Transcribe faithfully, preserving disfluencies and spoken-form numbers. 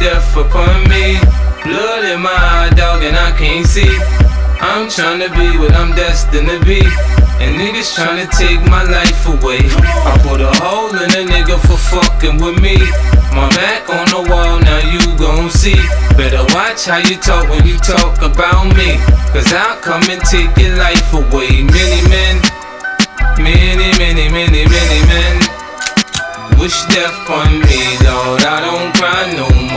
death upon me. Blood in my eye, dog, and I can't see. I'm tryna be what I'm destined to be, and niggas tryna take my life away. I put a hole in a nigga for fucking with me. My back on the wall, now you gon' see. Better watch how you talk when you talk about me, cause I'll come and take your life away. Many men